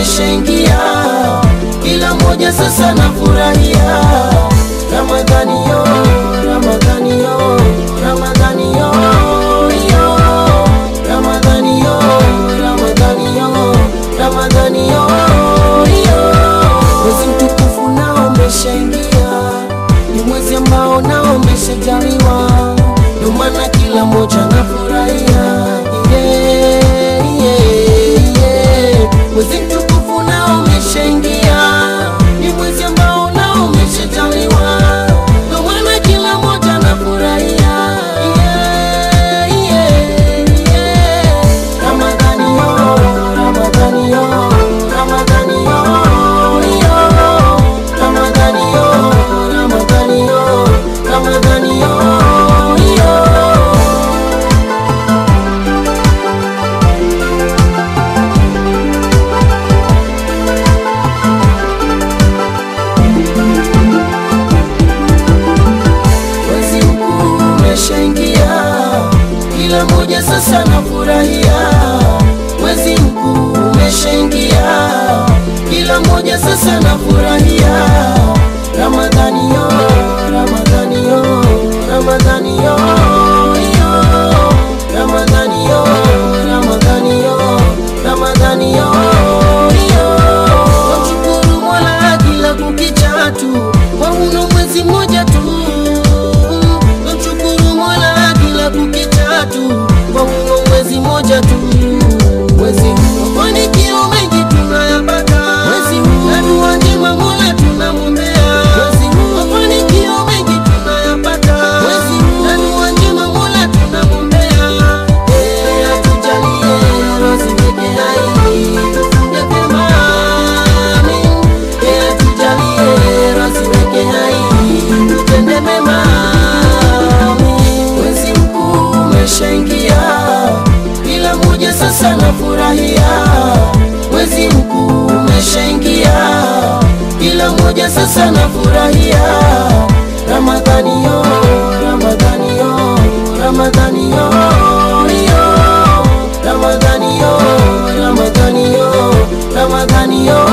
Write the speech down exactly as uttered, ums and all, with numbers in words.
umeshaingia, kila mmoja sasa nafurahia. Ramadhani yo, Ramadhani yo, Ramadhani yo, yo. Ramadhani yo, Ramadhani yo, Ramadhani yo, yo. Mwezi mtukufu nao umeshaingia, ni mwezi ambao nao umeshajaliwa, ndio maana kila mmoja nafurahia. Yeah, yeah, yeah. Mwezi mtukufu nao umeshaingia, ni mwezi ambao nao umeshajaliwa, ndio maana kila mmoja nafurahia. Yeah, yeah, yeah. Ramadhani yo, Ramadhani yo, Ramadhani yo, yo. Ramadhani yo, Ramadhani yo, Ramadhani yo, yo. Mwezi mkuu umeshaingia, kila mmoja sasa nafurahia. Mwezi mkuu umeshaingia, kila mmoja sasa nafurahia. Ramadhani yo, Ramadhani yo, Ramadhani yo, yo. Ramadhani yo, Ramadhani yo, Ramadhani yo, yo. Washukuru Mola kila kukicha tu, kwa uno mwezi mmoja tu. Washukuru Mola kila kukicha tu, kwa uno mwezi mmoja tu. Mwezi huu mafanikio mengi tunayapata, mwezi huu na dua njema Mola tunamwombea. Mwezi huu mafanikio mengi tunayapata, mwezi huu na dua njema Mola tunamwombea. Eh, atujalie rozi weke hai, tufunge vyema. Amin. Eh, atujalie rozi weke hai, tutende mema. Amin. Mwezi mkuu umeshaingia, kila mmoja sasa nafurahia. Mwezi mkuu umeshaingia, kila mmoja sasa nafurahia. Ramadhani yo, Ramadhani yo, Ramadhani yo, yo. Ramadhani yo, Ramadhani yo, Ramadhani yo.